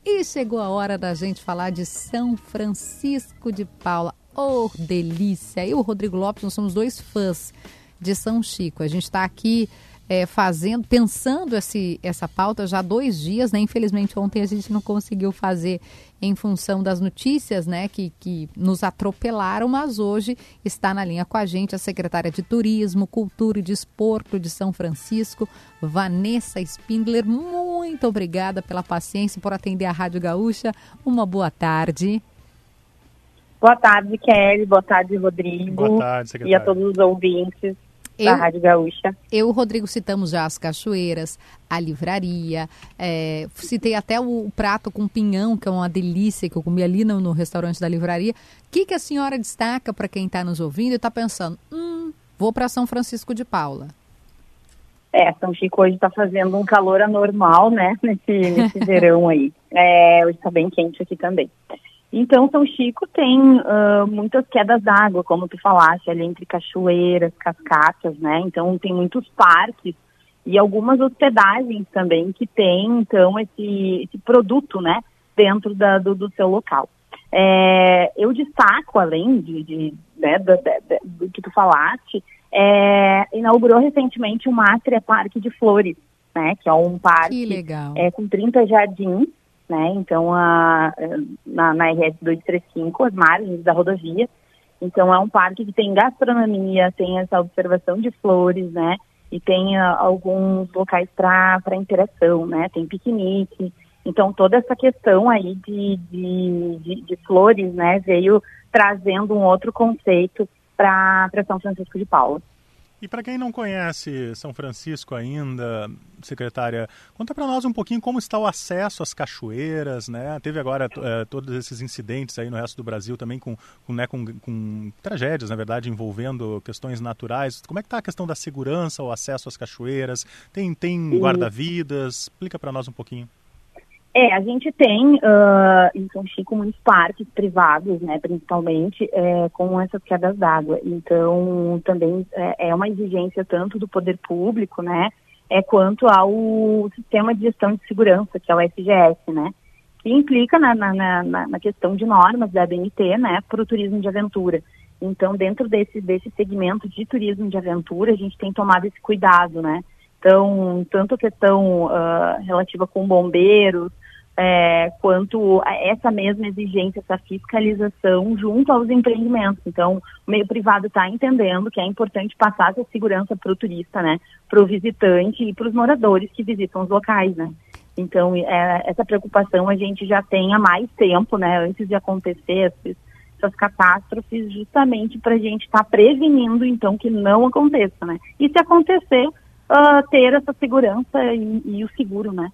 E chegou a hora da gente falar de São Francisco de Paula. Oh, delícia! Eu e o Rodrigo Lopes, nós somos dois fãs de São Chico. A gente está aqui pensando essa pauta já há 2 dias, né? Infelizmente ontem a gente não conseguiu fazer em função das notícias, né, que nos atropelaram, mas hoje está na linha com a gente a secretária de Turismo, Cultura e Desporto de São Francisco, Vanessa Spindler. Muito obrigada pela paciência, por atender a Rádio Gaúcha. Uma boa tarde. Boa tarde, Kelly. Boa tarde, Rodrigo. Boa tarde, secretária. E a todos os ouvintes da Rádio Gaúcha. Eu e o Rodrigo citamos já as cachoeiras, a livraria, citei até o prato com pinhão, que é uma delícia, que eu comi ali no restaurante da livraria. O que a senhora destaca para quem está nos ouvindo e está pensando, vou para São Francisco de Paula? São Chico hoje está fazendo um calor anormal, né, nesse verão aí. Hoje está bem quente aqui também. Então, São Chico tem muitas quedas d'água, como tu falaste, ali entre cachoeiras, cascatas, né? Então, tem muitos parques e algumas hospedagens também que tem, então, esse produto, né, dentro do seu local. Eu destaco, além do que tu falaste, inaugurou recentemente o Mátria Parque de Flores, né? Que é um parque com 30 jardins, né? Então, na RS 235, as margens da rodovia. Então, é um parque que tem gastronomia, tem essa observação de flores, né? E tem alguns locais para interação, né? Tem piquenique. Então, toda essa questão aí de flores, né? Veio trazendo um outro conceito para São Francisco de Paula. E para quem não conhece São Francisco ainda, secretária, conta para nós um pouquinho como está o acesso às cachoeiras, né? Teve agora todos esses incidentes aí no resto do Brasil também com tragédias, na verdade, envolvendo questões naturais. Como é que está a questão da segurança, o acesso às cachoeiras? Tem guarda-vidas? Explica para nós um pouquinho. A gente tem em São Chico muitos parques privados, né, principalmente, com essas quedas d'água. Então, também é uma exigência tanto do poder público, né, quanto ao sistema de gestão de segurança, que é o SGS, né, que implica na questão de normas da ABNT, né, para o turismo de aventura. Então, dentro desse segmento de turismo de aventura, a gente tem tomado esse cuidado, né. Então, tanto a questão relativa com bombeiros, quanto a essa mesma exigência, essa fiscalização junto aos empreendimentos. Então, o meio privado está entendendo que é importante passar essa segurança para o turista, né, para o visitante e para os moradores que visitam os locais, né. Então, essa preocupação a gente já tem há mais tempo, né, antes de acontecer essas catástrofes, justamente para a gente estar prevenindo, então, que não aconteça, né. E se acontecer, ter essa segurança e o seguro, né,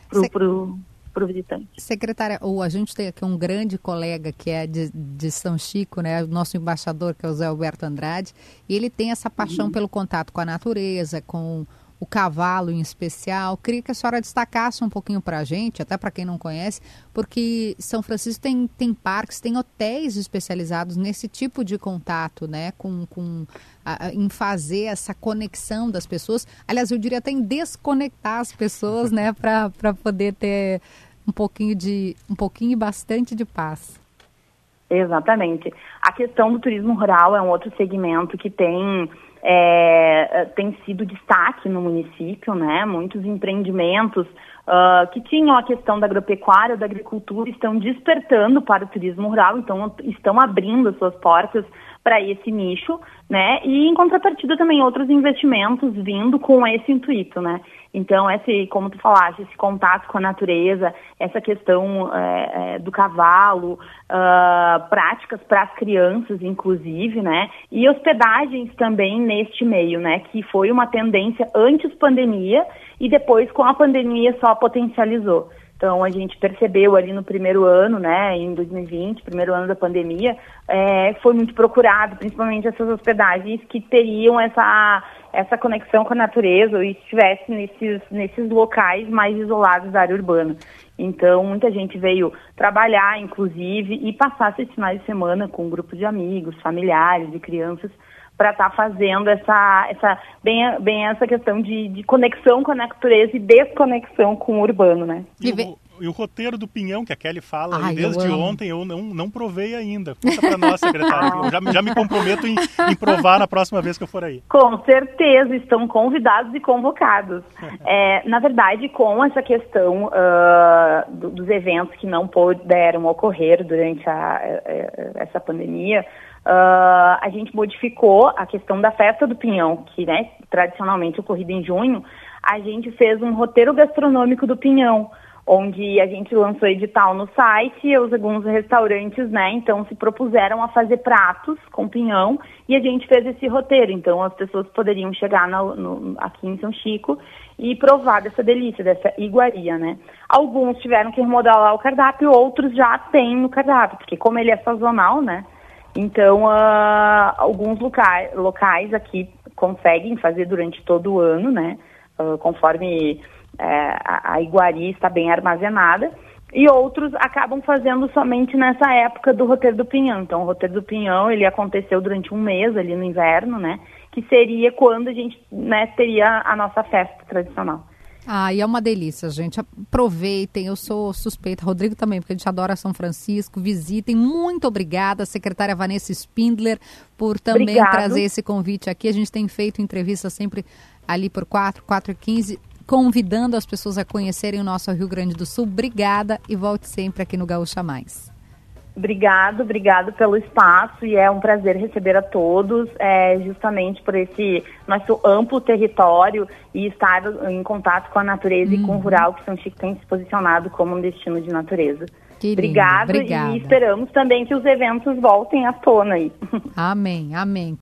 pro visitante. Secretária, a gente tem aqui um grande colega que é de São Chico, né, o nosso embaixador, que é o Zé Alberto Andrade, e ele tem essa paixão pelo contato com a natureza, com o cavalo em especial. Queria que a senhora destacasse um pouquinho para a gente, até para quem não conhece, porque São Francisco tem parques, tem hotéis especializados nesse tipo de contato, né, em fazer essa conexão das pessoas. Aliás, eu diria até em desconectar as pessoas, né, para poder ter um pouquinho e bastante de paz. Exatamente. A questão do turismo rural é um outro segmento que tem sido destaque no município, né? Muitos empreendimentos que tinham a questão da agropecuária, da agricultura, estão despertando para o turismo rural, então estão abrindo as suas portas para esse nicho, né? E em contrapartida também outros investimentos vindo com esse intuito, né? Então, como tu falaste, esse contato com a natureza, essa questão do cavalo, práticas para as crianças, inclusive, né? E hospedagens também neste meio, né? Que foi uma tendência antes pandemia e depois com a pandemia só potencializou. Então, a gente percebeu ali no primeiro ano, né, em 2020, primeiro ano da pandemia, foi muito procurado, principalmente essas hospedagens que teriam essa conexão com a natureza e estivessem nesses locais mais isolados da área urbana. Então, muita gente veio trabalhar, inclusive, e passar esses finais de semana com um grupo de amigos, familiares e crianças, para estar fazendo essa questão de conexão com a natureza e desconexão com o urbano, né? E o roteiro do pinhão, que a Kelly fala aí desde ontem, eu não provei ainda. Conta para nós, secretária. Eu já me comprometo em provar na próxima vez que eu for aí. Com certeza, estão convidados e convocados. Na verdade, com essa questão dos eventos que não puderam ocorrer durante essa pandemia, a gente modificou a questão da festa do Pinhão, que, né, tradicionalmente ocorrida em junho. A gente fez um roteiro gastronômico do Pinhão, onde a gente lançou edital no site e alguns restaurantes, né, então se propuseram a fazer pratos com pinhão e a gente fez esse roteiro. Então as pessoas poderiam chegar aqui em São Chico e provar dessa delícia, dessa iguaria, né. Alguns tiveram que remodelar o cardápio, outros já têm no cardápio, porque como ele é sazonal, né, então alguns locais aqui conseguem fazer durante todo o ano, né, conforme a iguaria está bem armazenada, e outros acabam fazendo somente nessa época do roteiro do Pinhão. Então, o roteiro do Pinhão, ele aconteceu durante um mês ali no inverno, né, que seria quando a gente, né, teria a nossa festa tradicional. E é uma delícia, gente. Aproveitem, eu sou suspeita, Rodrigo também, porque a gente adora São Francisco. Visitem. Muito obrigada, secretária Vanessa Spindler, por também trazer esse convite aqui. A gente tem feito entrevista sempre ali por 4h15, convidando as pessoas a conhecerem o nosso Rio Grande do Sul. Obrigada e volte sempre aqui no Gaúcha Mais. Obrigado pelo espaço e é um prazer receber a todos, justamente por esse nosso amplo território e estar em contato com a natureza e com o rural, que São Chico tem se posicionado como um destino de natureza. Obrigada. E esperamos também que os eventos voltem à tona aí. Amém.